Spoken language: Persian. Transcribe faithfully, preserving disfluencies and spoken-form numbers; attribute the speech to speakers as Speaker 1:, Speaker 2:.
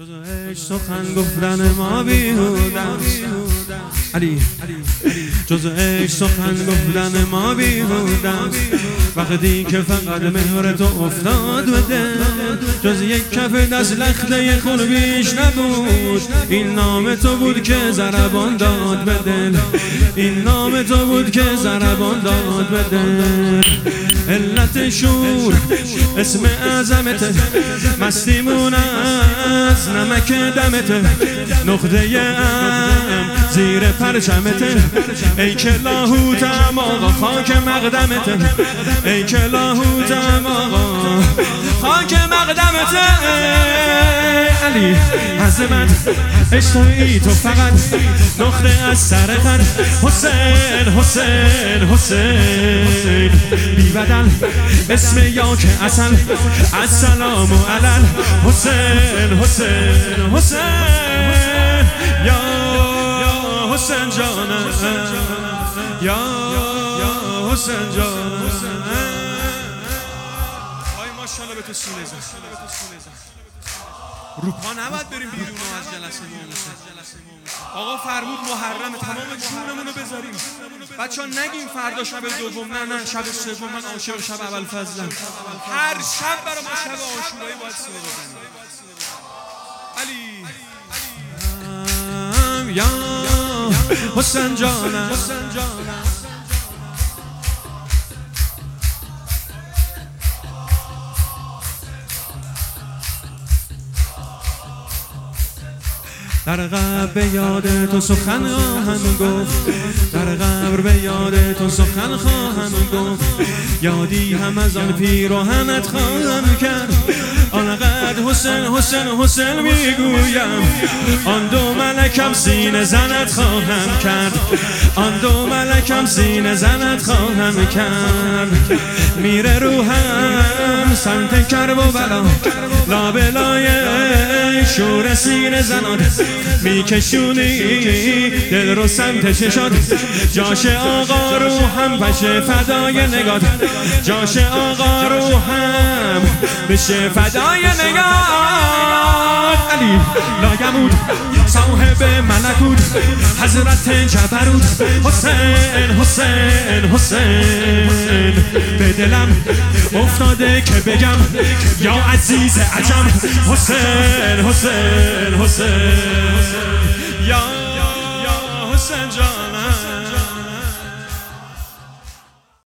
Speaker 1: جز عشق سخن گفتن ما بیهودست علی جز عشق سخن گفتن ما بیهودست وقتی که فقط مهر تو افتاد به دل جز یک کف دست لخته خون بیش نبود این نام تو بود که ضربان داد به دل این نام تو بود که ضربان داد به دل علت شور اسم عظمت مستیمون از نمک دمت نقطه ام زیر پرچمت ای که لاهوتم آقا خاک مقدمت ای که لاهوتم آقا خاک مقدمت علی عظمت اشتایی تو فقط نقطه از سر خط حسین حسین حسین بی بدل اسم یا که اصل السلام و علل حسین حسین حسین یا حسین جانم یا حسین جانم آی ماشاءالله به تو سینه زن روپا نباید بریم بیرون از جلسه ما آقا فرمود محرم تمام جونمون رو بذاریم بچه ها نگیم فردا شب دوم نه نه شب سوم من عاشق شب اول فضلم هر شب برای ما شب عاشورایی باید سینه بزنیم علی یا حسین جانم در قبر به یاد تو سخن خواهم گفت در قبر به یاد تو سخن خواهم گفت یادی هم از آن پیراهنت خواهم کرد آنقدر حسین حسین حسین میگویم آن دو ملکم سینه زنت خواهم کرد آن دو ملکم سینه زنت خواهم کرد میره روحم سمت کرب و بلا لابلای شور سینه زنات میکشونی دل رو سمت چشات جاش آقا روحم بشه فدای نگات جاش آقا روحم بشه فدای نگات علی لایمود صاحب ملکوت حضرت جبروت حسین حسین حسین به دلم افتاده که بگم یا عزیز عجم حسین حسین حسین یا حسین جان